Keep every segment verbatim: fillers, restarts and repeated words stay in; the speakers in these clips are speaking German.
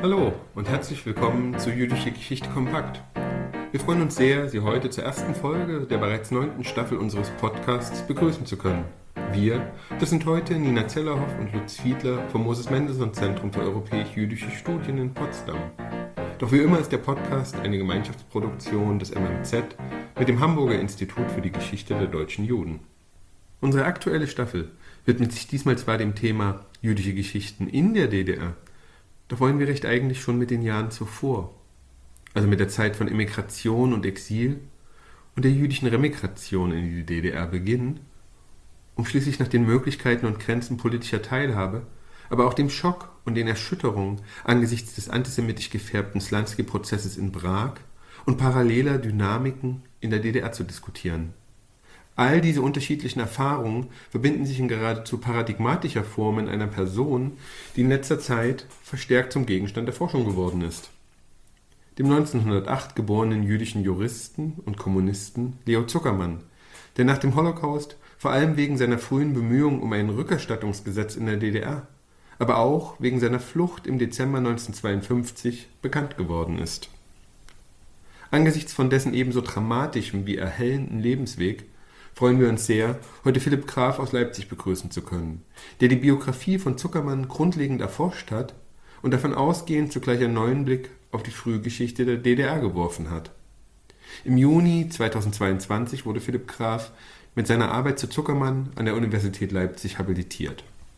Hallo und herzlich willkommen zu Jüdische Geschichte kompakt. Wir freuen uns sehr, Sie heute zur ersten Folge der bereits neunten Staffel unseres Podcasts begrüßen zu können. Wir, das sind heute Nina Zellerhoff und Lutz Fiedler vom Moses Mendelssohn Zentrum für europäisch-jüdische Studien in Potsdam. Doch wie immer ist der Podcast eine Gemeinschaftsproduktion des M M Z mit dem Hamburger Institut für die Geschichte der deutschen Juden. Unsere aktuelle Staffel widmet sich diesmal zwar dem Thema jüdische Geschichten in der D D R, doch wollen wir recht eigentlich schon mit den Jahren zuvor, also mit der Zeit von Emigration und Exil und der jüdischen Remigration in die D D R beginnen, um schließlich nach den Möglichkeiten und Grenzen politischer Teilhabe, aber auch dem Schock und den Erschütterungen angesichts des antisemitisch gefärbten Slansky-Prozesses in Prag und paralleler Dynamiken in der D D R zu diskutieren. All diese unterschiedlichen Erfahrungen verbinden sich in geradezu paradigmatischer Form in einer Person, die in letzter Zeit verstärkt zum Gegenstand der Forschung geworden ist. Dem neunzehnhundertacht geborenen jüdischen Juristen und Kommunisten Leo Zuckermann, der nach dem Holocaust vor allem wegen seiner frühen Bemühungen um ein Rückerstattungsgesetz in der D D R, aber auch wegen seiner Flucht im Dezember neunzehnhundertzweiundfünfzig bekannt geworden ist. Angesichts von dessen ebenso dramatischem wie erhellenden Lebensweg freuen wir uns sehr, heute Philipp Graf aus Leipzig begrüßen zu können, der die Biografie von Zuckermann grundlegend erforscht hat und davon ausgehend zugleich einen neuen Blick auf die Frühgeschichte der D D R geworfen hat. Im Juni zweitausendzweiundzwanzig wurde Philipp Graf mit seiner Arbeit zu Zuckermann an der Universität Leipzig habilitiert.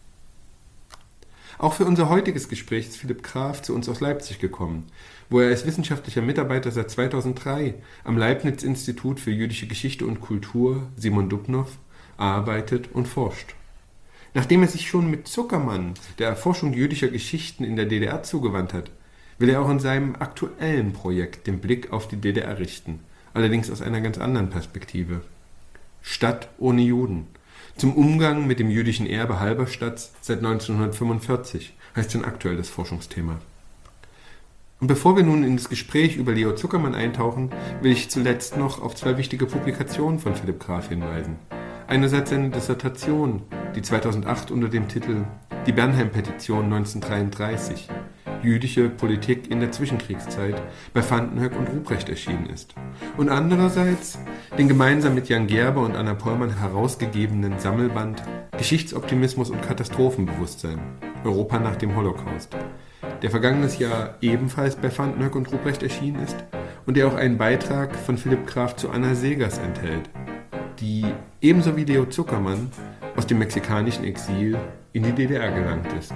Auch für unser heutiges Gespräch ist Philipp Graf zu uns aus Leipzig gekommen, wo er als wissenschaftlicher Mitarbeiter seit zweitausenddrei am Leibniz-Institut für jüdische Geschichte und Kultur Simon Dubnow arbeitet und forscht. Nachdem er sich schon mit Zuckermann der Erforschung jüdischer Geschichten in der D D R zugewandt hat, will er auch in seinem aktuellen Projekt den Blick auf die D D R richten, allerdings aus einer ganz anderen Perspektive. Stadt ohne Juden. Zum Umgang mit dem jüdischen Erbe Halberstadts seit neunzehnhundertfünfundvierzig heißt sein aktuelles Forschungsthema. Und bevor wir nun in das Gespräch über Leo Zuckermann eintauchen, will ich zuletzt noch auf zwei wichtige Publikationen von Philipp Graf hinweisen. Einerseits seine Dissertation, die zweitausendacht unter dem Titel Die Bernheim-Petition neunzehnhundertdreiunddreißig – Jüdische Politik in der Zwischenkriegszeit bei Vandenhoeck und Ruprecht erschienen ist. Und andererseits den gemeinsam mit Jan Gerber und Anna Pollmann herausgegebenen Sammelband Geschichtsoptimismus und Katastrophenbewusstsein – Europa nach dem Holocaust, der vergangenes Jahr ebenfalls bei Vandenhoeck und Ruprecht erschienen ist und der auch einen Beitrag von Philipp Graf zu Anna Segers enthält, die ebenso wie Leo Zuckermann aus dem mexikanischen Exil in die D D R gelangt ist.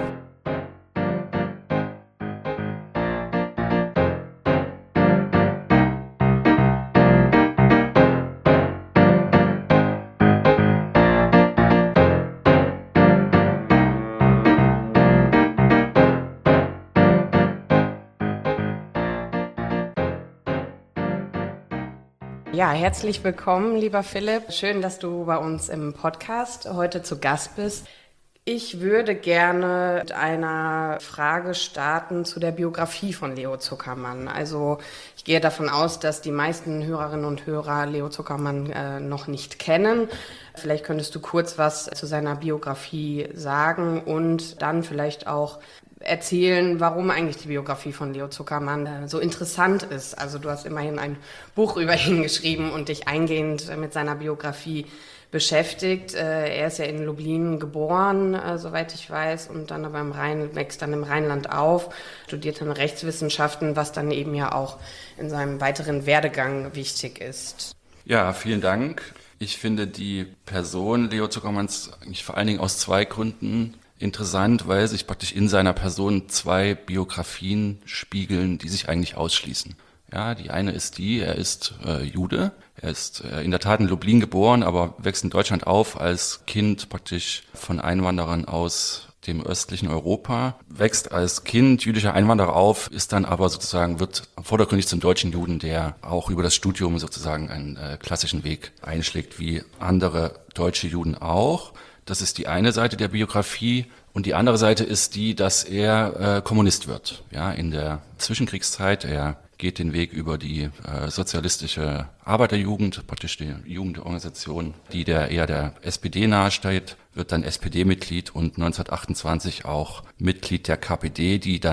Ja, herzlich willkommen, lieber Philipp. Schön, dass du bei uns im Podcast heute zu Gast bist. Ich würde gerne mit einer Frage starten zu der Biografie von Leo Zuckermann. Also ich gehe davon aus, dass die meisten Hörerinnen und Hörer Leo Zuckermann äh, noch nicht kennen. Vielleicht könntest du kurz was zu seiner Biografie sagen und dann vielleicht auch erzählen, warum eigentlich die Biografie von Leo Zuckermann so interessant ist. Also du hast immerhin ein Buch über ihn geschrieben und dich eingehend mit seiner Biografie beschäftigt. Er ist ja in Lublin geboren, soweit ich weiß, und dann aber im Rhein, wächst dann im Rheinland auf, studiert dann Rechtswissenschaften, was dann eben ja auch in seinem weiteren Werdegang wichtig ist. Ja, vielen Dank. Ich finde die Person Leo Zuckermanns eigentlich vor allen Dingen aus zwei Gründen interessant, weil sich praktisch in seiner Person zwei Biografien spiegeln, die sich eigentlich ausschließen. Ja, die eine ist die, er ist äh, Jude, er ist äh, in der Tat in Lublin geboren, aber wächst in Deutschland auf als Kind praktisch von Einwanderern aus dem östlichen Europa, wächst als Kind jüdischer Einwanderer auf, ist dann aber sozusagen, wird vordergründig zum deutschen Juden, der auch über das Studium sozusagen einen äh, klassischen Weg einschlägt, wie andere deutsche Juden auch. Das ist die eine Seite der Biografie. Und die andere Seite ist die, dass er äh, Kommunist wird. Ja, in der Zwischenkriegszeit. Er geht den Weg über die äh, sozialistische Arbeiterjugend, praktisch die Jugendorganisation, die der eher der S P D nahesteht, wird dann S P D-Mitglied und neunzehnhundertachtundzwanzig auch Mitglied der K P D, die dann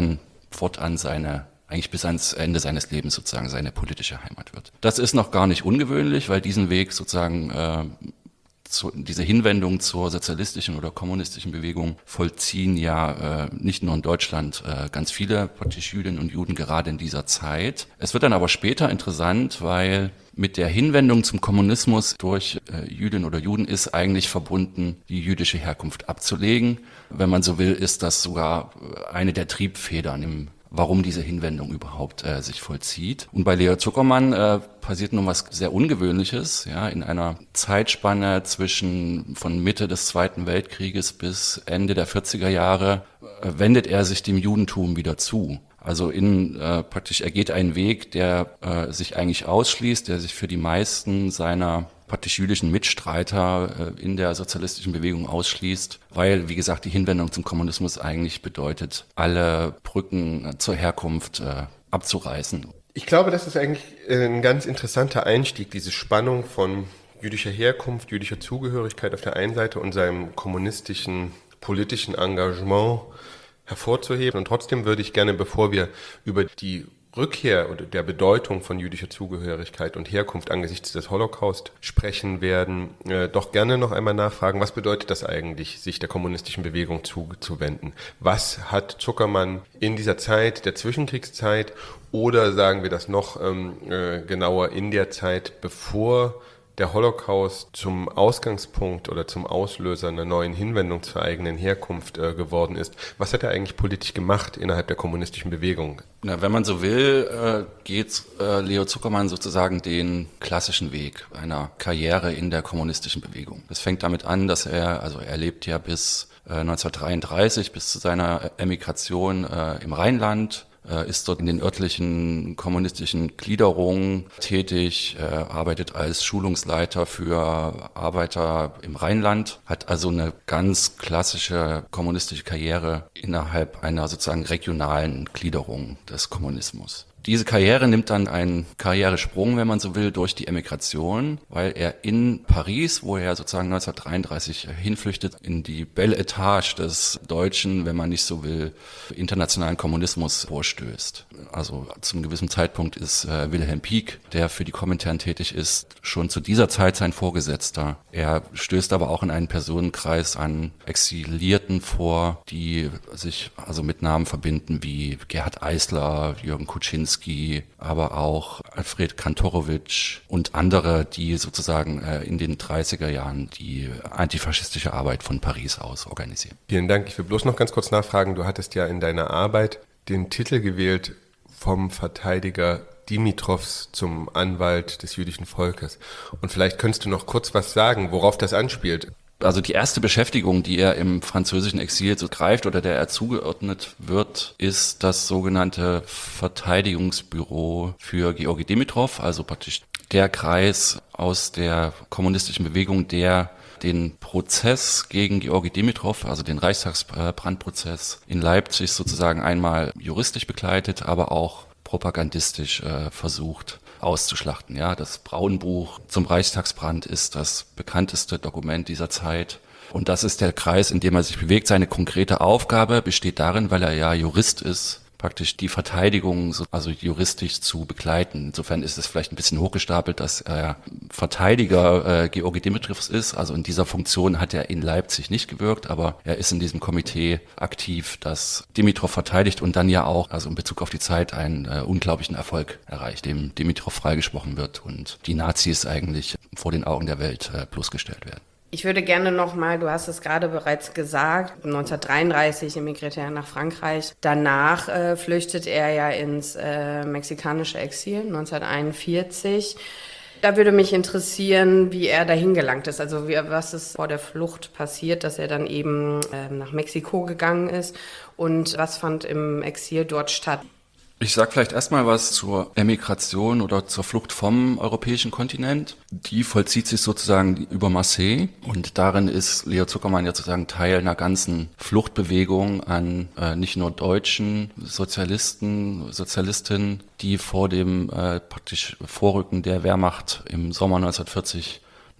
fortan seine, eigentlich bis ans Ende seines Lebens sozusagen seine politische Heimat wird. Das ist noch gar nicht ungewöhnlich, weil diesen Weg sozusagen äh, zu, diese Hinwendung zur sozialistischen oder kommunistischen Bewegung vollziehen ja äh, nicht nur in Deutschland äh, ganz viele praktisch Jüdinnen und Juden gerade in dieser Zeit. Es wird dann aber später interessant, weil mit der Hinwendung zum Kommunismus durch äh, Jüdinnen oder Juden ist eigentlich verbunden, die jüdische Herkunft abzulegen. Wenn man so will, ist das sogar eine der Triebfedern im warum diese Hinwendung überhaupt äh, sich vollzieht. Und bei Leo Zuckermann äh, passiert nun was sehr Ungewöhnliches, ja, in einer Zeitspanne zwischen von Mitte des Zweiten Weltkrieges bis Ende der vierziger Jahre äh, wendet er sich dem Judentum wieder zu. Also in äh, praktisch er geht einen Weg, der äh, sich eigentlich ausschließt, der sich für die meisten seiner praktisch jüdischen Mitstreiter äh, in der sozialistischen Bewegung ausschließt, weil, wie gesagt, die Hinwendung zum Kommunismus eigentlich bedeutet, alle Brücken äh, zur Herkunft äh, abzureißen. Ich glaube, das ist eigentlich ein ganz interessanter Einstieg, diese Spannung von jüdischer Herkunft, jüdischer Zugehörigkeit auf der einen Seite und seinem kommunistischen politischen Engagement hervorzuheben. Und trotzdem würde ich gerne, bevor wir über die Rückkehr oder der Bedeutung von jüdischer Zugehörigkeit und Herkunft angesichts des Holocaust sprechen werden, äh, doch gerne noch einmal nachfragen, was bedeutet das eigentlich, sich der kommunistischen Bewegung zuzuwenden? Was hat Zuckermann in dieser Zeit, der Zwischenkriegszeit, oder sagen wir das noch ähm, äh, genauer, in der Zeit, bevor der Holocaust zum Ausgangspunkt oder zum Auslöser einer neuen Hinwendung zur eigenen Herkunft äh, geworden ist. Was hat er eigentlich politisch gemacht innerhalb der kommunistischen Bewegung? Na, wenn man so will, äh, geht äh, Leo Zuckermann sozusagen den klassischen Weg einer Karriere in der kommunistischen Bewegung. Das fängt damit an, dass er, also er lebt ja bis äh, neunzehnhundertdreiunddreißig, bis zu seiner Emigration äh, im Rheinland, ist dort in den örtlichen kommunistischen Gliederungen tätig, arbeitet als Schulungsleiter für Arbeiter im Rheinland, hat also eine ganz klassische kommunistische Karriere innerhalb einer sozusagen regionalen Gliederung des Kommunismus. Diese Karriere nimmt dann einen Karrieresprung, wenn man so will, durch die Emigration, weil er in Paris, wo er sozusagen neunzehnhundertdreiunddreißig hinflüchtet, in die Belle Etage des deutschen, wenn man nicht so will, internationalen Kommunismus vorstößt. Also zum gewissen Zeitpunkt ist äh, Wilhelm Pieck, der für die Komintern tätig ist, schon zu dieser Zeit sein Vorgesetzter. Er stößt aber auch in einen Personenkreis an Exilierten vor, die sich also mit Namen verbinden wie Gerhard Eisler, Jürgen Kuczynski, aber auch Alfred Kantorowicz und andere, die sozusagen äh, in den dreißiger Jahren die antifaschistische Arbeit von Paris aus organisieren. Vielen Dank. Ich will bloß noch ganz kurz nachfragen. Du hattest ja in deiner Arbeit den Titel gewählt vom Verteidiger Dimitrovs zum Anwalt des jüdischen Volkes. Und vielleicht könntest du noch kurz was sagen, worauf das anspielt. Also die erste Beschäftigung, die er im französischen Exil so greift oder der er zugeordnet wird, ist das sogenannte Verteidigungsbüro für Georgi Dimitrov, also praktisch der Kreis aus der kommunistischen Bewegung, der den Prozess gegen Georgi Dimitrov, also den Reichstagsbrandprozess in Leipzig sozusagen einmal juristisch begleitet, aber auch propagandistisch äh, versucht auszuschlachten. Ja, das Braunbuch zum Reichstagsbrand ist das bekannteste Dokument dieser Zeit. Und das ist der Kreis, in dem er sich bewegt. Seine konkrete Aufgabe besteht darin, weil er ja Jurist ist, praktisch die Verteidigung also juristisch zu begleiten. Insofern ist es vielleicht ein bisschen hochgestapelt, dass er Verteidiger äh, Georgi Dimitrovs ist. Also in dieser Funktion hat er in Leipzig nicht gewirkt, aber er ist in diesem Komitee aktiv, das Dimitrov verteidigt und dann ja auch, also in Bezug auf die Zeit, einen äh, unglaublichen Erfolg erreicht, dem Dimitrov freigesprochen wird und die Nazis eigentlich vor den Augen der Welt äh, bloßgestellt werden. Ich würde gerne nochmal, du hast es gerade bereits gesagt, neunzehnhundertdreiunddreißig emigrierte er nach Frankreich. Danach äh, flüchtet er ja ins äh, mexikanische Exil, neunzehnhunderteinundvierzig. Da würde mich interessieren, wie er dahin gelangt ist, also wie, was ist vor der Flucht passiert, dass er dann eben äh, nach Mexiko gegangen ist und was fand im Exil dort statt. Ich sage vielleicht erstmal was zur Emigration oder zur Flucht vom europäischen Kontinent. Die vollzieht sich sozusagen über Marseille und darin ist Leo Zuckermann ja sozusagen Teil einer ganzen Fluchtbewegung an äh, nicht nur deutschen Sozialisten, Sozialistinnen, die vor dem äh, praktisch Vorrücken der Wehrmacht im Sommer neunzehnhundertvierzig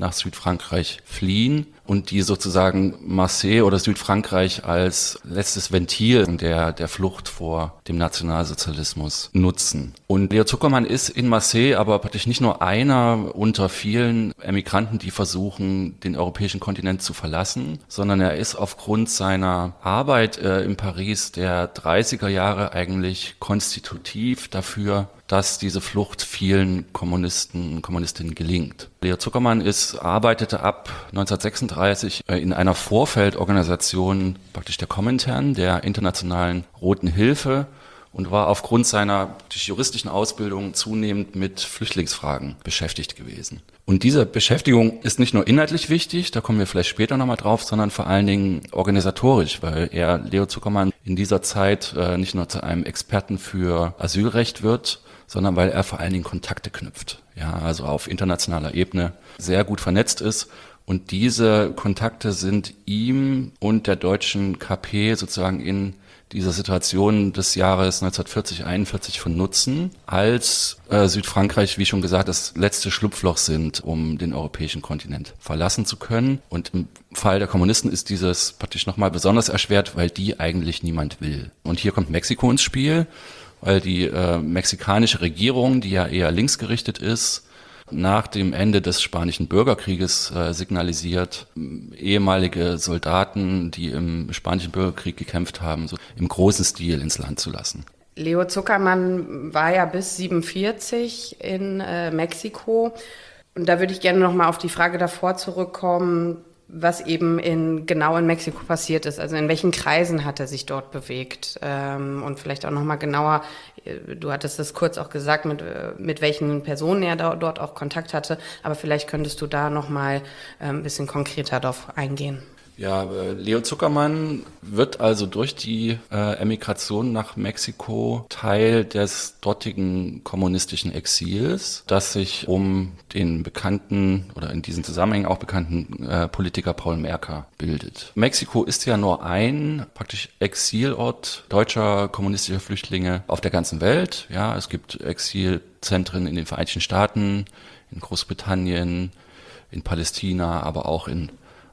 nach Südfrankreich fliehen und die sozusagen Marseille oder Südfrankreich als letztes Ventil der, der Flucht vor dem Nationalsozialismus nutzen. Und Leo Zuckermann ist in Marseille aber praktisch nicht nur einer unter vielen Emigranten, die versuchen, den europäischen Kontinent zu verlassen, sondern er ist aufgrund seiner Arbeit äh, in Paris der dreißiger Jahre eigentlich konstitutiv dafür, dass diese Flucht vielen Kommunisten und Kommunistinnen gelingt. Leo Zuckermann ist, arbeitete ab neunzehnhundertsechsunddreißig in einer Vorfeldorganisation praktisch der Komintern, der Internationalen Roten Hilfe, und war aufgrund seiner juristischen Ausbildung zunehmend mit Flüchtlingsfragen beschäftigt gewesen. Und diese Beschäftigung ist nicht nur inhaltlich wichtig, da kommen wir vielleicht später nochmal drauf, sondern vor allen Dingen organisatorisch, weil er, Leo Zuckermann, in dieser Zeit äh, nicht nur zu einem Experten für Asylrecht wird, sondern weil er vor allen Dingen Kontakte knüpft, ja, also auf internationaler Ebene sehr gut vernetzt ist. Und diese Kontakte sind ihm und der deutschen K P sozusagen in dieser Situation des Jahres neunzehnhundertvierzig, einundvierzig von Nutzen, als äh, Südfrankreich, wie schon gesagt, das letzte Schlupfloch sind, um den europäischen Kontinent verlassen zu können. Und im Fall der Kommunisten ist dieses praktisch nochmal besonders erschwert, weil die eigentlich niemand will. Und hier kommt Mexiko ins Spiel, weil die äh, mexikanische Regierung, die ja eher linksgerichtet ist, nach dem Ende des Spanischen Bürgerkrieges äh, signalisiert, ehemalige Soldaten, die im Spanischen Bürgerkrieg gekämpft haben, so im großen Stil ins Land zu lassen. Leo Zuckermann war ja bis siebenundvierzig in äh, Mexiko. Und da würde ich gerne noch mal auf die Frage davor zurückkommen, was eben in, genau in Mexiko passiert ist. Also in welchen Kreisen hat er sich dort bewegt? Ähm, und vielleicht auch noch mal genauer, du hattest es kurz auch gesagt, mit, mit welchen Personen er da, dort auch Kontakt hatte. Aber vielleicht könntest du da noch mal äh, ein bisschen konkreter darauf eingehen. Ja, Leo Zuckermann wird also durch die äh, Emigration nach Mexiko Teil des dortigen kommunistischen Exils, das sich um den bekannten oder in diesen Zusammenhängen auch bekannten äh, Politiker Paul Merker bildet. Mexiko ist ja nur ein praktisch Exilort deutscher kommunistischer Flüchtlinge auf der ganzen Welt. Ja, es gibt Exilzentren in den Vereinigten Staaten, in Großbritannien, in Palästina, aber auch in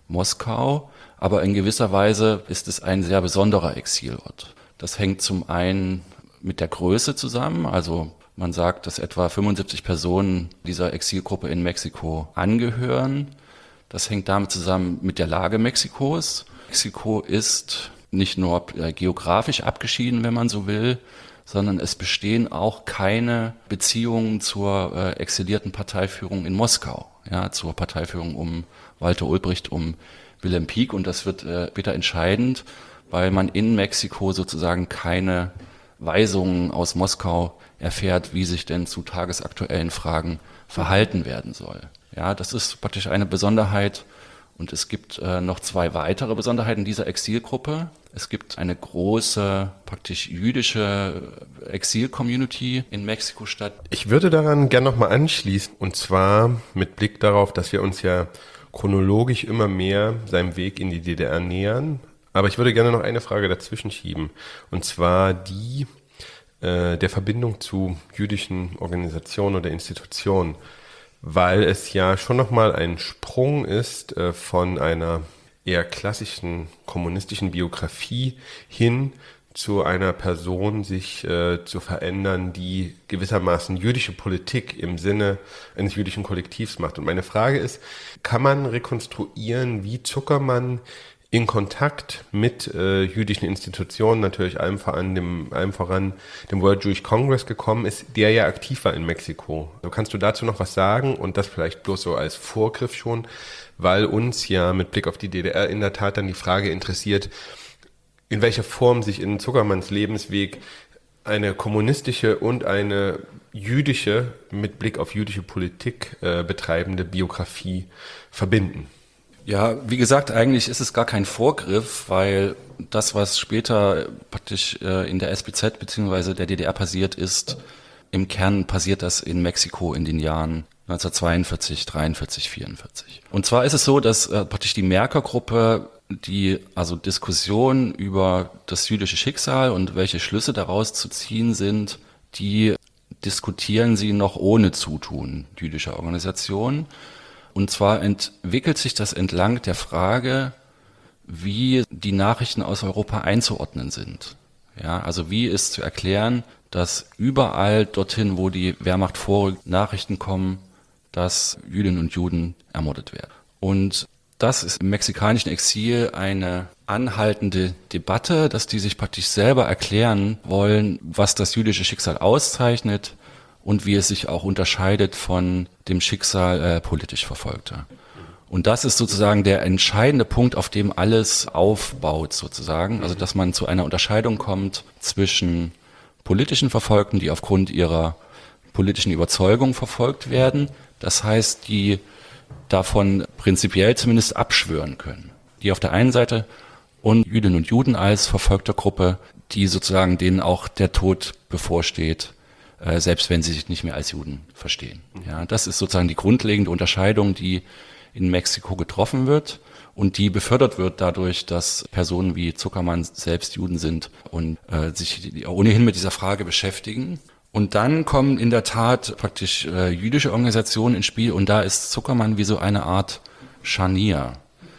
Moskau, aber in gewisser Weise ist es ein sehr besonderer Exilort. Das hängt zum einen mit der Größe zusammen, also man sagt, dass etwa fünfundsiebzig Personen dieser Exilgruppe in Mexiko angehören. Das hängt damit zusammen mit der Lage Mexikos. Mexiko ist nicht nur geografisch abgeschieden, wenn man so will, sondern es bestehen auch keine Beziehungen zur äh, exilierten Parteiführung in Moskau, ja, zur Parteiführung um Walter Ulbricht, um Wilhelm Pieck, und das wird äh, später entscheidend, weil man in Mexiko sozusagen keine Weisungen aus Moskau erfährt, wie sich denn zu tagesaktuellen Fragen verhalten werden soll. Ja, das ist praktisch eine Besonderheit. Und es gibt äh, noch zwei weitere Besonderheiten dieser Exilgruppe. Es gibt eine große, praktisch jüdische Exil-Community in Mexiko-Stadt. Ich würde daran gerne nochmal anschließen, und zwar mit Blick darauf, dass wir uns ja chronologisch immer mehr seinem Weg in die D D R nähern. Aber ich würde gerne noch eine Frage dazwischen schieben, und zwar die äh, der Verbindung zu jüdischen Organisationen oder Institutionen. Weil es ja schon nochmal ein Sprung ist äh, von einer eher klassischen kommunistischen Biografie hin zu einer Person sich äh, zu verändern, die gewissermaßen jüdische Politik im Sinne eines jüdischen Kollektivs macht. Und meine Frage ist, kann man rekonstruieren, wie Zuckermann in Kontakt mit äh, jüdischen Institutionen, natürlich allem voran, dem, allem voran dem World Jewish Congress gekommen ist, der ja aktiv war in Mexiko. Also kannst du dazu noch was sagen, und das vielleicht bloß so als Vorgriff schon, weil uns ja mit Blick auf die D D R in der Tat dann die Frage interessiert, in welcher Form sich in Zuckermanns Lebensweg eine kommunistische und eine jüdische, mit Blick auf jüdische Politik äh, betreibende Biografie verbinden. Ja, wie gesagt, eigentlich ist es gar kein Vorgriff, weil das, was später praktisch äh, in der S B Z bzw. der D D R passiert ist, im Kern passiert das in Mexiko in den Jahren neunzehnhundertzweiundvierzig, dreiundvierzig, vierundvierzig. Und zwar ist es so, dass äh, praktisch die Merker-Gruppe, die also Diskussion über das jüdische Schicksal und welche Schlüsse daraus zu ziehen sind, die diskutieren sie noch ohne Zutun jüdischer Organisationen. Und zwar entwickelt sich das entlang der Frage, wie die Nachrichten aus Europa einzuordnen sind. Ja, also wie ist zu erklären, dass überall dorthin, wo die Wehrmacht vorrückt, Nachrichten kommen, dass Jüdinnen und Juden ermordet werden. Und das ist im mexikanischen Exil eine anhaltende Debatte, dass die sich praktisch selber erklären wollen, was das jüdische Schicksal auszeichnet und wie es sich auch unterscheidet von dem Schicksal äh, politisch Verfolgter. Und das ist sozusagen der entscheidende Punkt, auf dem alles aufbaut sozusagen. Also dass man zu einer Unterscheidung kommt zwischen politischen Verfolgten, die aufgrund ihrer politischen Überzeugung verfolgt werden. Das heißt, die davon prinzipiell zumindest abschwören können. Die auf der einen Seite und Jüdinnen und Juden als verfolgte Gruppe, die sozusagen denen auch der Tod bevorsteht, äh, selbst wenn sie sich nicht mehr als Juden verstehen. Ja, das ist sozusagen die grundlegende Unterscheidung, die in Mexiko getroffen wird und die befördert wird dadurch, dass Personen wie Zuckermann selbst Juden sind und äh, sich ohnehin mit dieser Frage beschäftigen. Und dann kommen in der Tat praktisch äh, jüdische Organisationen ins Spiel und da ist Zuckermann wie so eine Art Scharnier.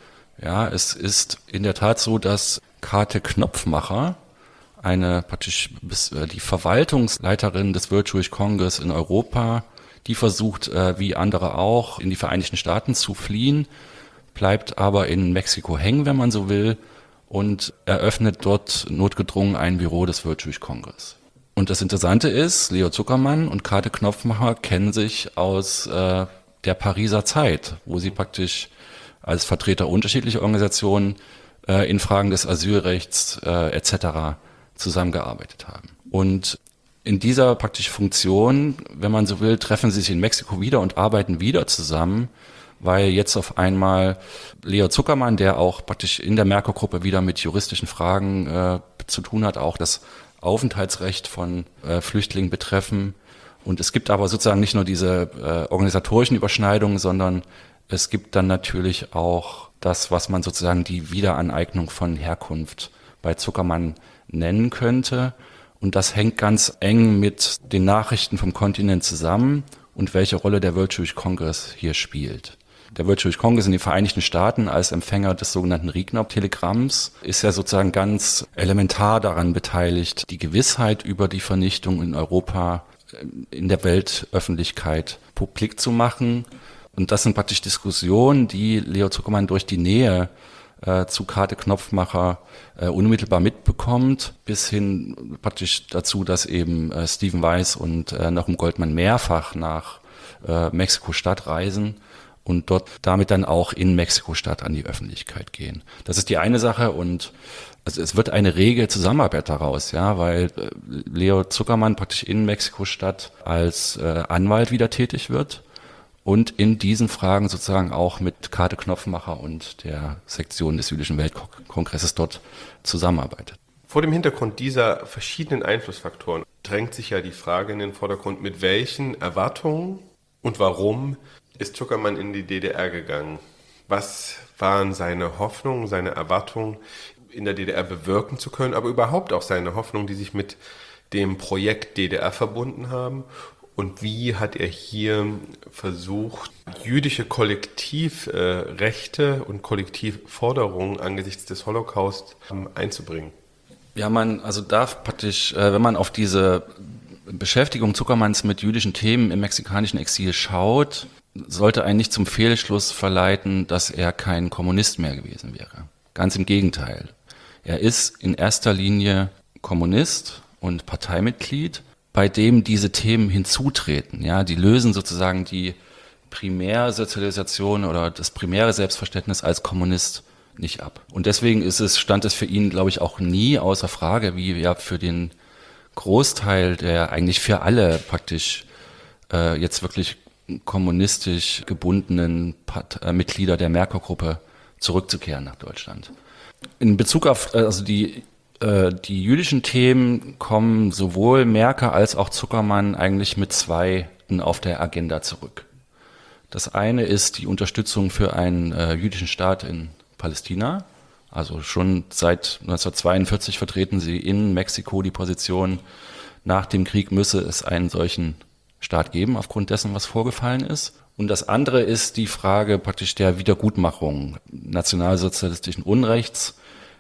Ja, es ist in der Tat so, dass Kate Knopfmacher, eine praktisch bis, äh, die Verwaltungsleiterin des World Jewish Congress in Europa, die versucht, äh, wie andere auch, in die Vereinigten Staaten zu fliehen, bleibt aber in Mexiko hängen, wenn man so will, und eröffnet dort notgedrungen ein Büro des World Jewish Congress. Und das Interessante ist, Leo Zuckermann und Kate Knopfmacher kennen sich aus äh, der Pariser Zeit, wo sie praktisch als Vertreter unterschiedlicher Organisationen äh, in Fragen des Asylrechts äh, et cetera zusammengearbeitet haben. Und in dieser praktisch Funktion, wenn man so will, treffen sie sich in Mexiko wieder und arbeiten wieder zusammen, weil jetzt auf einmal Leo Zuckermann, der auch praktisch in der Merkur-Gruppe wieder mit juristischen Fragen äh, zu tun hat, auch das Aufenthaltsrecht von äh, Flüchtlingen betreffen. Und es gibt aber sozusagen nicht nur diese äh, organisatorischen Überschneidungen, sondern es gibt dann natürlich auch das, was man sozusagen die Wiederaneignung von Herkunft bei Zuckermann nennen könnte. Und das hängt ganz eng mit den Nachrichten vom Kontinent zusammen und welche Rolle der World Jewish Congress hier spielt. Der World Jewish Congress in den Vereinigten Staaten als Empfänger des sogenannten Rignob-Telegramms ist ja sozusagen ganz elementar daran beteiligt, die Gewissheit über die Vernichtung in Europa in der Weltöffentlichkeit publik zu machen. Und das sind praktisch Diskussionen, die Leo Zuckermann durch die Nähe äh, zu Kate Knopfmacher äh, unmittelbar mitbekommt, bis hin praktisch dazu, dass eben äh, Stephen Weiss und äh, Nahum Goldman mehrfach nach äh, Mexiko-Stadt reisen und dort damit dann auch in Mexiko-Stadt an die Öffentlichkeit gehen. Das ist die eine Sache und also es wird eine rege Zusammenarbeit daraus, ja, weil äh, Leo Zuckermann praktisch in Mexiko-Stadt als äh, Anwalt wieder tätig wird und in diesen Fragen sozusagen auch mit Kate Knopfmacher und der Sektion des Jüdischen Weltkongresses dort zusammenarbeitet. Vor dem Hintergrund dieser verschiedenen Einflussfaktoren drängt sich ja die Frage in den Vordergrund, mit welchen Erwartungen und warum ist Zuckermann in die D D R gegangen? Was waren seine Hoffnungen, seine Erwartungen, in der D D R bewirken zu können, aber überhaupt auch seine Hoffnungen, die sich mit dem Projekt D D R verbunden haben? Und wie hat er hier versucht, jüdische Kollektivrechte äh, und Kollektivforderungen angesichts des Holocaust ähm, einzubringen? Ja, man also darf praktisch, äh, wenn man auf diese Beschäftigung Zuckermanns mit jüdischen Themen im mexikanischen Exil schaut, sollte einen nicht zum Fehlschluss verleiten, dass er kein Kommunist mehr gewesen wäre. Ganz im Gegenteil. Er ist in erster Linie Kommunist und Parteimitglied, bei dem diese Themen hinzutreten. Ja, die lösen sozusagen die Primärsozialisation oder das primäre Selbstverständnis als Kommunist nicht ab. Und deswegen ist es, stand es für ihn, glaube ich, auch nie außer Frage, wie ja für den Großteil der eigentlich für alle praktisch äh, jetzt wirklich kommunistisch gebundenen Part- äh, Mitglieder der Merkur-Gruppe zurückzukehren nach Deutschland. In Bezug auf äh, also die äh, die jüdischen Themen kommen sowohl Merker als auch Zuckermann eigentlich mit zwei auf der Agenda zurück. Das eine ist die Unterstützung für einen äh, jüdischen Staat in Palästina. Also schon seit neunzehnhundertzweiundvierzig vertreten sie in Mexiko die Position, nach dem Krieg müsse es einen solchen Staat geben, aufgrund dessen, was vorgefallen ist. Und das andere ist die Frage praktisch der Wiedergutmachung nationalsozialistischen Unrechts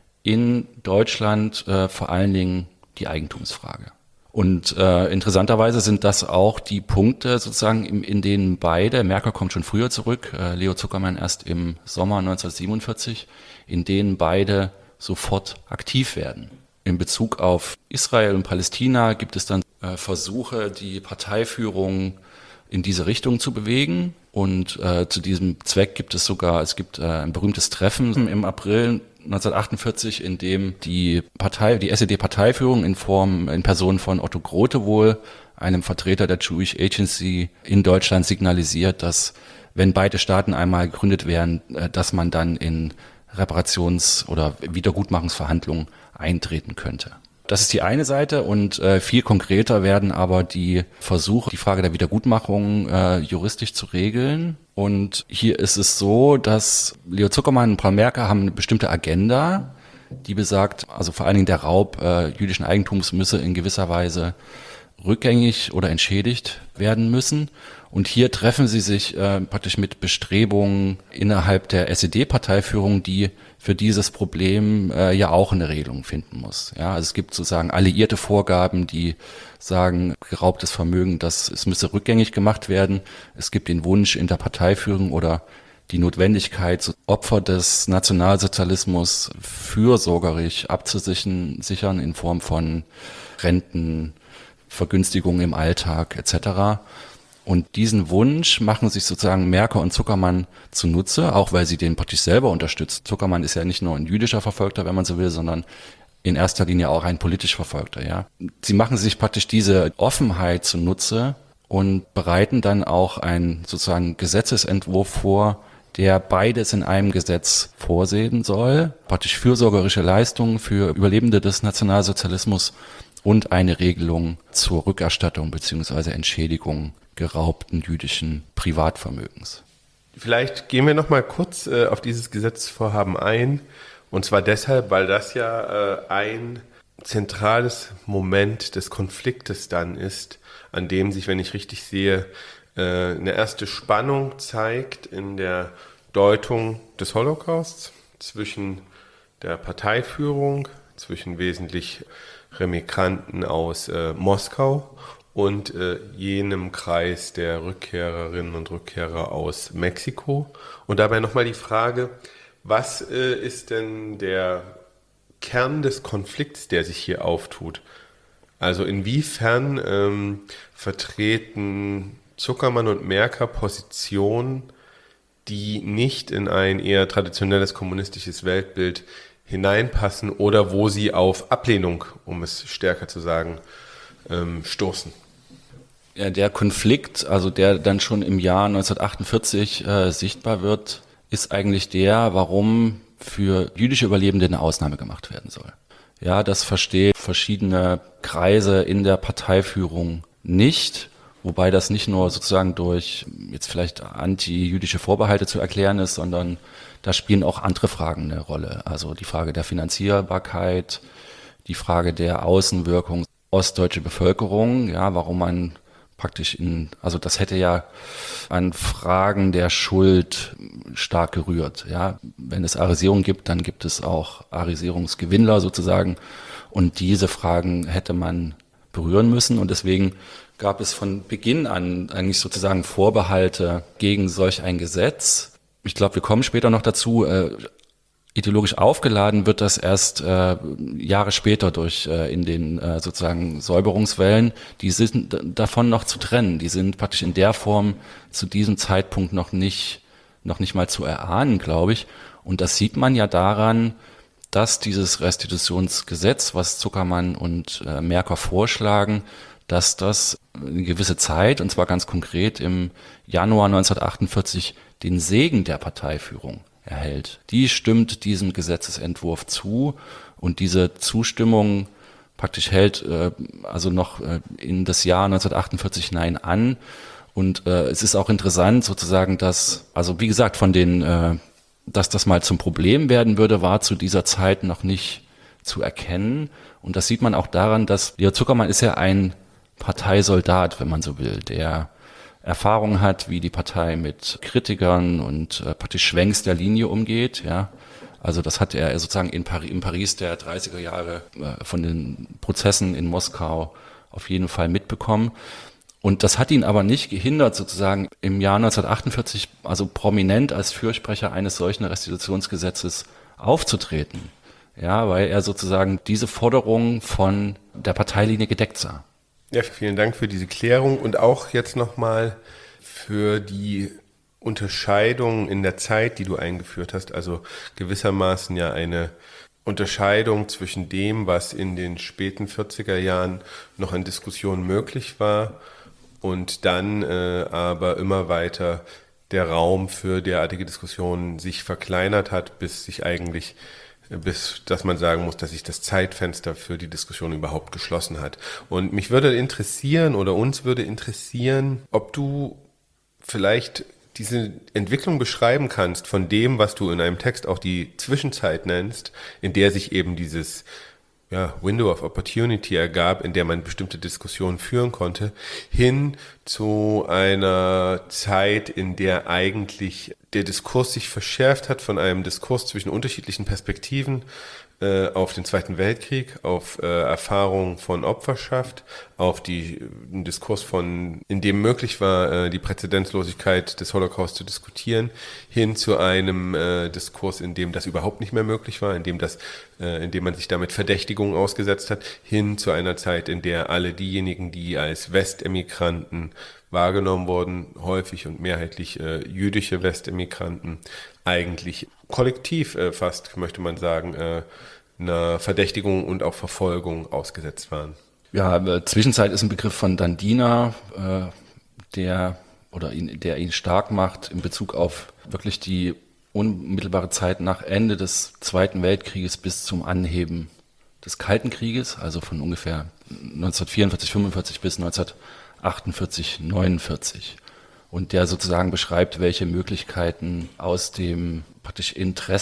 in Deutschland, äh, vor allen Dingen die Eigentumsfrage. Und äh, interessanterweise sind das auch die Punkte sozusagen, in, in denen beide, Merker kommt schon früher zurück, äh, Leo Zuckermann erst im Sommer neunzehnhundertsiebenundvierzig, in denen beide sofort aktiv werden. In Bezug auf Israel und Palästina gibt es dann äh, Versuche, die Parteiführung in diese Richtung zu bewegen. Und äh, zu diesem Zweck gibt es sogar, es gibt äh, ein berühmtes Treffen im April neunzehnhundertachtundvierzig, in dem die Partei, die S E D-Parteiführung in Form, in Person von Otto Grote wohl, einem Vertreter der Jewish Agency in Deutschland, signalisiert, dass wenn beide Staaten einmal gegründet wären, äh, dass man dann in Reparations- oder Wiedergutmachungsverhandlungen eintreten könnte. Das ist die eine Seite und äh, viel konkreter werden aber die Versuche, die Frage der Wiedergutmachung äh, juristisch zu regeln. Und hier ist es so, dass Leo Zuckermann und Paul Merker haben eine bestimmte Agenda, die besagt, also vor allen Dingen der Raub äh, jüdischen Eigentums müsse in gewisser Weise rückgängig oder entschädigt werden müssen. Und hier treffen sie sich äh, praktisch mit Bestrebungen innerhalb der S E D-Parteiführung, die für dieses Problem äh, ja auch eine Regelung finden muss. Ja, also es gibt sozusagen alliierte Vorgaben, die sagen, geraubtes Vermögen, das es müsse rückgängig gemacht werden. Es gibt den Wunsch in der Parteiführung oder die Notwendigkeit, Opfer des Nationalsozialismus fürsorgerisch abzusichern, sichern in Form von Renten, Vergünstigungen im Alltag et cetera. Und diesen Wunsch machen sich sozusagen Merker und Zuckermann zunutze, auch weil sie den praktisch selber unterstützen. Zuckermann ist ja nicht nur ein jüdischer Verfolgter, wenn man so will, sondern in erster Linie auch ein politisch Verfolgter. Ja, sie machen sich praktisch diese Offenheit zunutze und bereiten dann auch einen sozusagen Gesetzesentwurf vor, der beides in einem Gesetz vorsehen soll, praktisch fürsorgerische Leistungen für Überlebende des Nationalsozialismus und eine Regelung zur Rückerstattung bzw. Entschädigung geraubten jüdischen Privatvermögens. Vielleicht gehen wir noch mal kurz äh, auf dieses Gesetzesvorhaben ein. Und zwar deshalb, weil das ja äh, ein zentrales Moment des Konfliktes dann ist, an dem sich, wenn ich richtig sehe, äh, eine erste Spannung zeigt in der Deutung des Holocausts zwischen der Parteiführung, zwischen wesentlich Remigranten aus äh, Moskau und äh, jenem Kreis der Rückkehrerinnen und Rückkehrer aus Mexiko. Und dabei nochmal die Frage, was äh, ist denn der Kern des Konflikts, der sich hier auftut? Also inwiefern ähm, vertreten Zuckermann und Merker Positionen, die nicht in ein eher traditionelles kommunistisches Weltbild hineinpassen oder wo sie auf Ablehnung, um es stärker zu sagen, ähm, stoßen? Ja, der Konflikt, also der dann schon im Jahr neunzehnhundertachtundvierzig äh, sichtbar wird, ist eigentlich der, warum für jüdische Überlebende eine Ausnahme gemacht werden soll. Ja, das verstehen verschiedene Kreise in der Parteiführung nicht, wobei das nicht nur sozusagen durch jetzt vielleicht anti-jüdische Vorbehalte zu erklären ist, sondern da spielen auch andere Fragen eine Rolle. Also die Frage der Finanzierbarkeit, die Frage der Außenwirkung ostdeutsche Bevölkerung, ja, warum man praktisch in, also das hätte ja an Fragen der Schuld stark gerührt, ja. Wenn es Arisierung gibt, dann gibt es auch Arisierungsgewinnler sozusagen und diese Fragen hätte man berühren müssen und deswegen gab es von Beginn an eigentlich sozusagen Vorbehalte gegen solch ein Gesetz. Ich glaube, wir kommen später noch dazu. Äh, ideologisch aufgeladen wird das erst äh, Jahre später durch äh, in den äh, sozusagen Säuberungswellen. Die sind d- davon noch zu trennen. Die sind praktisch in der Form zu diesem Zeitpunkt noch nicht noch nicht mal zu erahnen, glaube ich. Und das sieht man ja daran, dass dieses Restitutionsgesetz, was Zuckermann und äh, Merker vorschlagen, dass das eine gewisse Zeit, und zwar ganz konkret im Januar neunzehnhundertachtundvierzig, den Segen der Parteiführung erhält. Die stimmt diesem Gesetzesentwurf zu und diese Zustimmung praktisch hält äh, also noch äh, in das Jahr neunzehnhundertachtundvierzig hinein an. Und äh, es ist auch interessant sozusagen, dass, also wie gesagt, von den, äh, dass das mal zum Problem werden würde, war zu dieser Zeit noch nicht zu erkennen. Und das sieht man auch daran, dass Leo Zuckermann ist ja ein Parteisoldat, wenn man so will, der Erfahrung hat, wie die Partei mit Kritikern und äh, praktisch Schwenks der Linie umgeht, ja. Also das hat er sozusagen in Paris, in Paris der dreißiger Jahre äh, von den Prozessen in Moskau auf jeden Fall mitbekommen. Und das hat ihn aber nicht gehindert, sozusagen im Jahr neunzehnhundertachtundvierzig, also prominent als Fürsprecher eines solchen Restitutionsgesetzes aufzutreten. Ja, weil er sozusagen diese Forderung von der Parteilinie gedeckt sah. Ja, vielen Dank für diese Klärung und auch jetzt nochmal für die Unterscheidung in der Zeit, die du eingeführt hast. Also gewissermaßen ja eine Unterscheidung zwischen dem, was in den späten vierziger Jahren noch an Diskussionen möglich war und dann äh, aber immer weiter der Raum für derartige Diskussionen sich verkleinert hat, bis sich eigentlich, bis, dass man sagen muss, dass sich das Zeitfenster für die Diskussion überhaupt geschlossen hat. Und mich würde interessieren oder uns würde interessieren, ob du vielleicht diese Entwicklung beschreiben kannst von dem, was du in einem Text auch die Zwischenzeit nennst, in der sich eben dieses ja, Window of Opportunity ergab, in der man bestimmte Diskussionen führen konnte, hin zu einer Zeit, in der eigentlich der Diskurs sich verschärft hat von einem Diskurs zwischen unterschiedlichen Perspektiven äh, auf den Zweiten Weltkrieg, auf äh, Erfahrungen von Opferschaft, auf die einen Diskurs von, in dem möglich war, äh, die Präzedenzlosigkeit des Holocaust zu diskutieren, hin zu einem äh, Diskurs, in dem das überhaupt nicht mehr möglich war, in dem das, äh, in dem man sich damit Verdächtigungen ausgesetzt hat, hin zu einer Zeit, in der alle diejenigen, die als Westemigranten wahrgenommen wurden, häufig und mehrheitlich äh, jüdische Westemigranten, eigentlich kollektiv äh, fast, möchte man sagen, äh, einer Verdächtigung und auch Verfolgung ausgesetzt waren. Ja, äh, Zwischenzeit ist ein Begriff von Dandina, äh, der oder ihn, der ihn stark macht in Bezug auf wirklich die unmittelbare Zeit nach Ende des Zweiten Weltkrieges bis zum Anheben des Kalten Krieges, also von ungefähr neunzehnhundertvierundvierzig, fünfundvierzig bis neunzehnhundertachtundvierzig, neunundvierzig. Und der sozusagen beschreibt, welche Möglichkeiten aus dem praktisch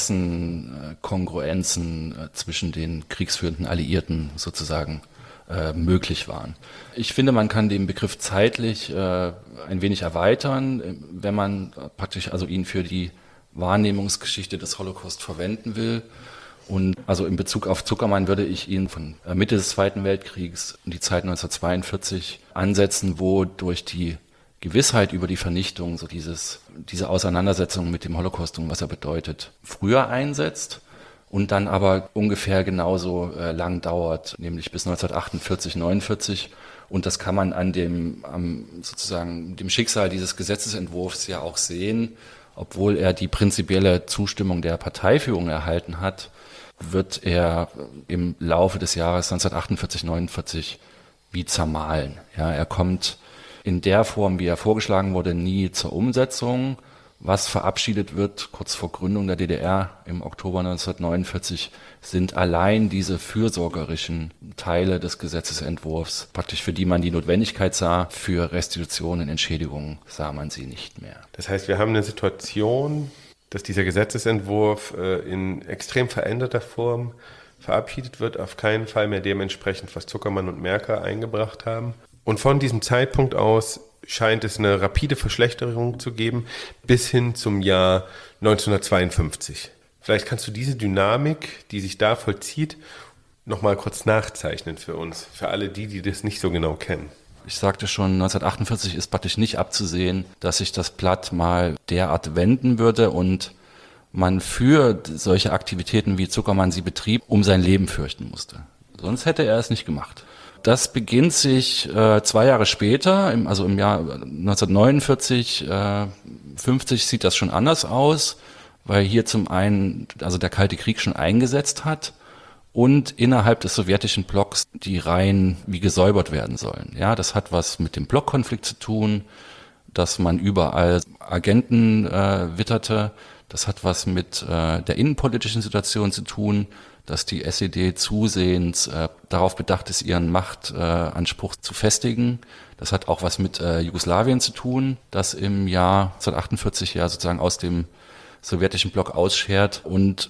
Interessenkongruenzen äh, zwischen den kriegsführenden Alliierten sozusagen äh, möglich waren. Ich finde, man kann den Begriff zeitlich äh, ein wenig erweitern, wenn man praktisch also ihn für die Wahrnehmungsgeschichte des Holocaust verwenden will. Und also in Bezug auf Zuckermann würde ich ihn von Mitte des Zweiten Weltkriegs in die Zeit neunzehnhundertzweiundvierzig ansetzen, wo durch die Gewissheit über die Vernichtung, so dieses, diese Auseinandersetzung mit dem Holocaust und was er bedeutet, früher einsetzt und dann aber ungefähr genauso äh, lang dauert, nämlich bis neunzehnhundertachtundvierzig, neunundvierzig. Und das kann man an dem, am, sozusagen dem Schicksal dieses Gesetzesentwurfs ja auch sehen. Obwohl er die prinzipielle Zustimmung der Parteiführung erhalten hat, wird er im Laufe des Jahres neunzehnhundertachtundvierzig, neunundvierzig wie zermahlen. Ja, er kommt in der Form, wie er vorgeschlagen wurde, nie zur Umsetzung. Was verabschiedet wird, kurz vor Gründung der D D R im Oktober neunzehnhundertneunundvierzig, sind allein diese fürsorgerischen Teile des Gesetzesentwurfs, praktisch für die man die Notwendigkeit sah, für Restitutionen, Entschädigungen sah man sie nicht mehr. Das heißt, wir haben eine Situation, dass dieser Gesetzesentwurf äh, in extrem veränderter Form verabschiedet wird, auf keinen Fall mehr dementsprechend, was Zuckermann und Merker eingebracht haben. Und von diesem Zeitpunkt aus scheint es eine rapide Verschlechterung zu geben, bis hin zum Jahr neunzehnhundertzweiundfünfzig. Vielleicht kannst du diese Dynamik, die sich da vollzieht, nochmal kurz nachzeichnen für uns, für alle die, die das nicht so genau kennen. Ich sagte schon, neunzehnhundertachtundvierzig ist praktisch nicht abzusehen, dass sich das Blatt mal derart wenden würde und man für solche Aktivitäten wie Zuckermann sie betrieb, um sein Leben fürchten musste. Sonst hätte er es nicht gemacht. Das beginnt sich äh, zwei Jahre später, im, also im Jahr neunzehnhundertneunundvierzig, äh, fünfzig sieht das schon anders aus, weil hier zum einen also der Kalte Krieg schon eingesetzt hat und innerhalb des sowjetischen Blocks die Reihen wie gesäubert werden sollen. Ja, das hat was mit dem Blockkonflikt zu tun, dass man überall Agenten äh, witterte. Das hat was mit äh, der innenpolitischen Situation zu tun, dass die S E D zusehends äh, darauf bedacht ist, ihren Machtanspruch äh, zu festigen. Das hat auch was mit äh, Jugoslawien zu tun, das im Jahr neunzehnhundertachtundvierzig ja sozusagen aus dem sowjetischen Block ausschert und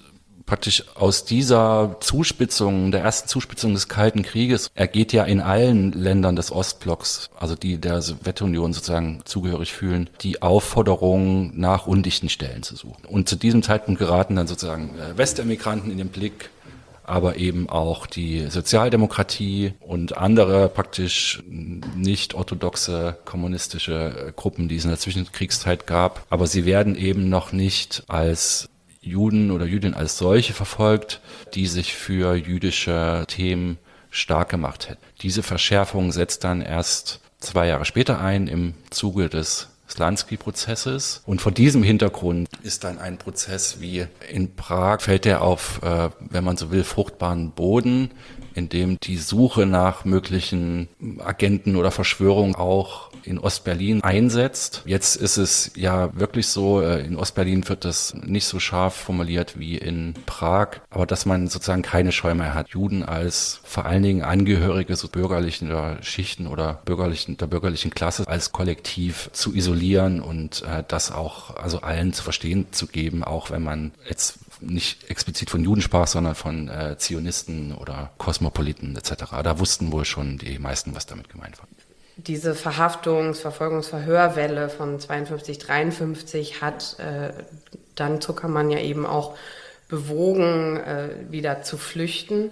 praktisch aus dieser Zuspitzung, der ersten Zuspitzung des Kalten Krieges, ergeht ja in allen Ländern des Ostblocks, also die der Sowjetunion sozusagen zugehörig fühlen, die Aufforderung, nach undichten Stellen zu suchen. Und zu diesem Zeitpunkt geraten dann sozusagen Westemigranten in den Blick, aber eben auch die Sozialdemokratie und andere praktisch nicht orthodoxe kommunistische Gruppen, die es in der Zwischenkriegszeit gab. Aber sie werden eben noch nicht als Juden oder Jüdinnen als solche verfolgt, die sich für jüdische Themen stark gemacht hätten. Diese Verschärfung setzt dann erst zwei Jahre später ein im Zuge des Slansky-Prozesses. Und vor diesem Hintergrund ist dann ein Prozess wie in Prag, fällt er auf, äh, wenn man so will, fruchtbaren Boden, in dem die Suche nach möglichen Agenten oder Verschwörungen auch in Ostberlin einsetzt. Jetzt ist es ja wirklich so, äh, in Ostberlin wird das nicht so scharf formuliert wie in Prag, aber dass man sozusagen keine Scheu mehr hat, Juden als vor allen Dingen Angehörige so bürgerlichen oder Schichten oder bürgerlichen, der bürgerlichen Klasse als Kollektiv zu isolieren und äh, das auch also allen zu verstehen zu geben, auch wenn man jetzt nicht explizit von Juden sprach, sondern von äh, Zionisten oder Kosmopoliten et cetera. Da wussten wohl schon die meisten, was damit gemeint war. Diese Verhaftungs-, Verfolgungs-, Verhörwelle von zweiundfünfzig, dreiundfünfzig hat äh, dann Zuckermann ja eben auch bewogen, äh, wieder zu flüchten.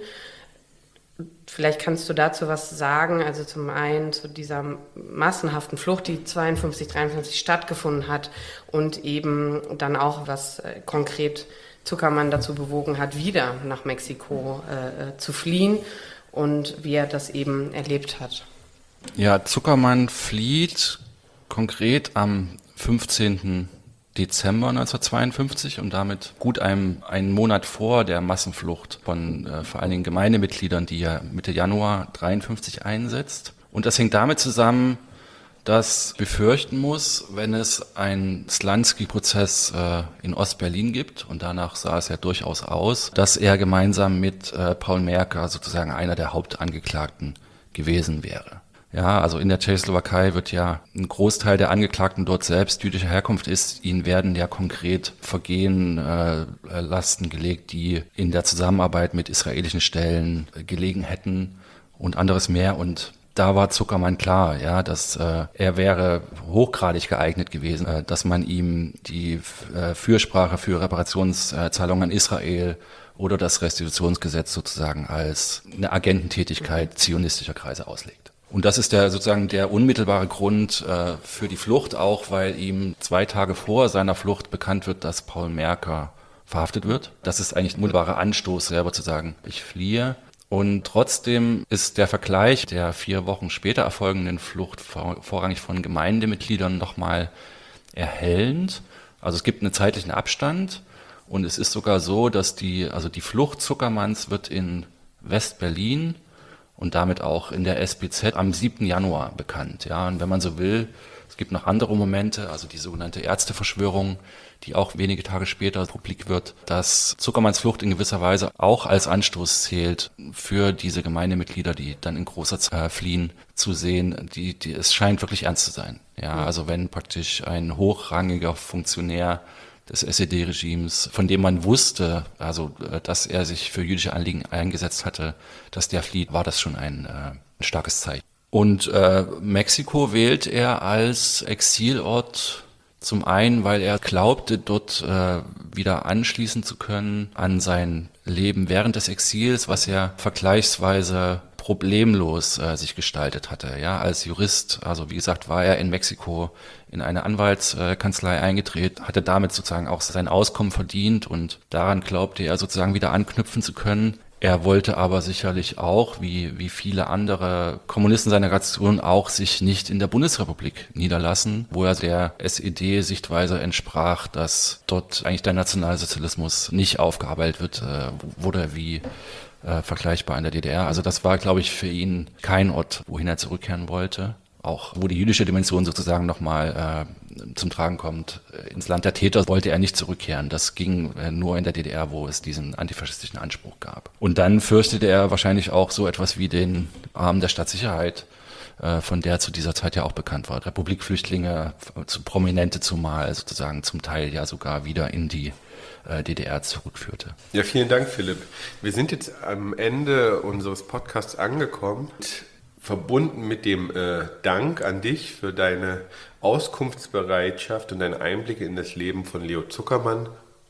Vielleicht kannst du dazu was sagen, also zum einen zu dieser massenhaften Flucht, die zweiundfünfzig, dreiundfünfzig stattgefunden hat und eben dann auch, was äh, konkret Zuckermann dazu bewogen hat, wieder nach Mexiko äh, zu fliehen und wie er das eben erlebt hat. Ja, Zuckermann flieht konkret am fünfzehnten Dezember neunzehnhundertzweiundfünfzig und damit gut einem, einen Monat vor der Massenflucht von äh, vor allen Dingen Gemeindemitgliedern, die ja Mitte Januar dreiundfünfzig einsetzt. Und das hängt damit zusammen, dass befürchten muss, wenn es einen Slansky-Prozess äh, in Ostberlin gibt, und danach sah es ja durchaus aus, dass er gemeinsam mit äh, Paul Merker sozusagen einer der Hauptangeklagten gewesen wäre. Ja, also in der Tschechoslowakei wird ja ein Großteil der Angeklagten dort selbst jüdischer Herkunft ist. Ihnen werden ja konkret Vergehen, äh, Lasten gelegt, die in der Zusammenarbeit mit israelischen Stellen äh, gelegen hätten und anderes mehr. Und da war Zuckermann klar, ja, dass äh, er wäre hochgradig geeignet gewesen, äh, dass man ihm die äh, Fürsprache für Reparationszahlungen an Israel oder das Restitutionsgesetz sozusagen als eine Agententätigkeit zionistischer Kreise auslegt. Und das ist der sozusagen der unmittelbare Grund äh, für die Flucht, auch weil ihm zwei Tage vor seiner Flucht bekannt wird, dass Paul Merker verhaftet wird. Das ist eigentlich ein unmittelbarer Anstoß, selber zu sagen, ich fliehe. Und trotzdem ist der Vergleich der vier Wochen später erfolgenden Flucht vor, vorrangig von Gemeindemitgliedern nochmal erhellend. Also es gibt einen zeitlichen Abstand und es ist sogar so, dass die, also die Flucht Zuckermanns wird in West-Berlin und damit auch in der S B Z am siebten Januar bekannt. Ja, und wenn man so will, es gibt noch andere Momente, also die sogenannte Ärzteverschwörung, die auch wenige Tage später publik wird, dass Zuckermanns Flucht in gewisser Weise auch als Anstoß zählt für diese Gemeindemitglieder, die dann in großer Zahl fliehen, zu sehen, die, die, es scheint wirklich ernst zu sein. Ja, also wenn praktisch ein hochrangiger Funktionär des S E D-Regimes, von dem man wusste, also dass er sich für jüdische Anliegen eingesetzt hatte, dass der flieht, war das schon ein, äh, ein starkes Zeichen. Und äh, Mexiko wählt er als Exilort zum einen, weil er glaubte, dort äh, wieder anschließen zu können an sein Leben während des Exils, was er vergleichsweise problemlos äh, sich gestaltet hatte. Ja, als Jurist, also wie gesagt, war er in Mexiko in eine Anwaltskanzlei eingetreten, hatte damit sozusagen auch sein Auskommen verdient und daran glaubte er sozusagen wieder anknüpfen zu können. Er wollte aber sicherlich auch, wie, wie viele andere Kommunisten seiner Generation, auch sich nicht in der Bundesrepublik niederlassen, wo er der S E D-Sichtweise entsprach, dass dort eigentlich der Nationalsozialismus nicht aufgearbeitet wird, äh, wurde wie äh, vergleichbar in der D D R. Also das war, glaube ich, für ihn kein Ort, wohin er zurückkehren wollte. Auch wo die jüdische Dimension sozusagen nochmal äh, zum Tragen kommt. Ins Land der Täter wollte er nicht zurückkehren. Das ging äh, nur in der D D R, wo es diesen antifaschistischen Anspruch gab. Und dann fürchtete er wahrscheinlich auch so etwas wie den Arm der Staatssicherheit, äh, von der zu dieser Zeit ja auch bekannt war. Republikflüchtlinge, zu Prominente zumal, sozusagen zum Teil ja sogar wieder in die äh, D D R zurückführte. Ja, vielen Dank, Philipp. Wir sind jetzt am Ende unseres Podcasts angekommen. Verbunden mit dem äh, Dank an dich für deine Auskunftsbereitschaft und deine Einblicke in das Leben von Leo Zuckermann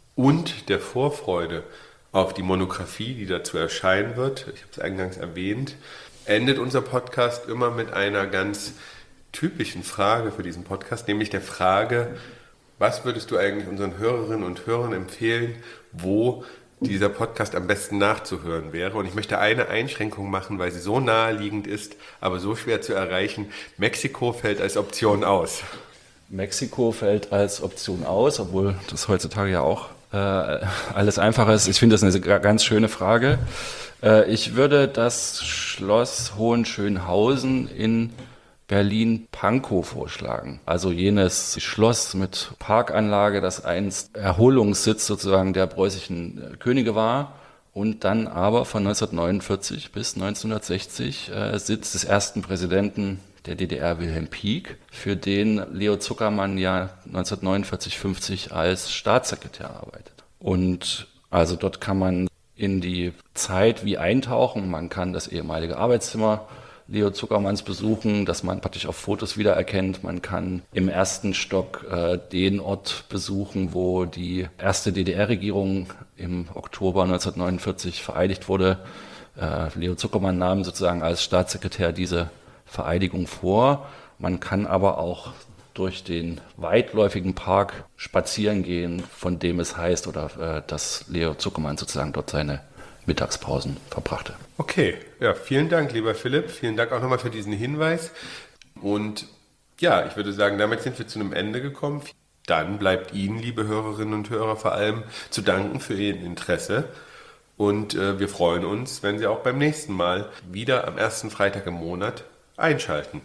und der Vorfreude auf die Monographie, die dazu erscheinen wird, ich habe es eingangs erwähnt, endet unser Podcast immer mit einer ganz typischen Frage für diesen Podcast, nämlich der Frage, was würdest du eigentlich unseren Hörerinnen und Hörern empfehlen, wo dieser Podcast am besten nachzuhören wäre? Und ich möchte eine Einschränkung machen, weil sie so naheliegend ist, aber so schwer zu erreichen. Mexiko fällt als Option aus. Mexiko fällt als Option aus, obwohl das heutzutage ja auch äh, alles einfacher ist. Ich finde das eine ganz schöne Frage. Äh, ich würde das Schloss Hohenschönhausen in Berlin-Pankow vorschlagen. Also jenes Schloss mit Parkanlage, das einst Erholungssitz sozusagen der preußischen Könige war und dann aber von neunzehnhundertneunundvierzig bis neunzehnhundertsechzig äh, Sitz des ersten Präsidenten der D D R, Wilhelm Pieck, für den Leo Zuckermann ja neunzehnhundertneunundvierzig fünfzig als Staatssekretär arbeitet. Und also dort kann man in die Zeit wie eintauchen. Man kann das ehemalige Arbeitszimmer Leo Zuckermanns besuchen, dass man praktisch auf Fotos wiedererkennt. Man kann im ersten Stock äh, den Ort besuchen, wo die erste D D R-Regierung im Oktober neunzehnhundertneunundvierzig vereidigt wurde. Äh, Leo Zuckermann nahm sozusagen als Staatssekretär diese Vereidigung vor. Man kann aber auch durch den weitläufigen Park spazieren gehen, von dem es heißt, oder äh, dass Leo Zuckermann sozusagen dort seine Mittagspausen verbrachte. Okay, ja, vielen Dank, lieber Philipp. Vielen Dank auch nochmal für diesen Hinweis. Und ja, ich würde sagen, damit sind wir zu einem Ende gekommen. Dann bleibt Ihnen, liebe Hörerinnen und Hörer, vor allem zu danken für Ihr Interesse. Und äh, wir freuen uns, wenn Sie auch beim nächsten Mal wieder am ersten Freitag im Monat einschalten.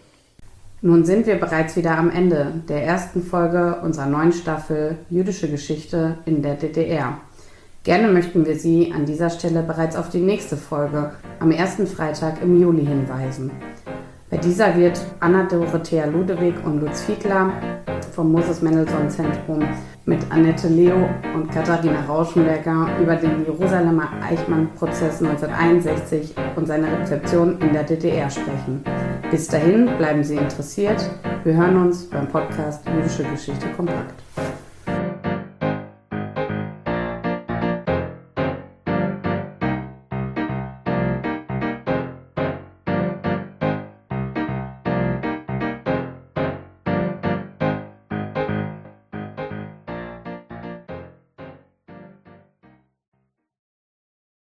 Nun sind wir bereits wieder am Ende der ersten Folge unserer neuen Staffel Jüdische Geschichte in der D D R. Gerne möchten wir Sie an dieser Stelle bereits auf die nächste Folge am ersten Freitag im Juli hinweisen. Bei dieser wird Anna-Dorothea Ludewig und Lutz Fiedler vom Moses-Mendelssohn-Zentrum mit Annette Leo und Katharina Rauschenberger über den Jerusalemer Eichmann-Prozess neunzehnhunderteinundsechzig und seine Rezeption in der D D R sprechen. Bis dahin bleiben Sie interessiert. Wir hören uns beim Podcast Jüdische Geschichte kompakt.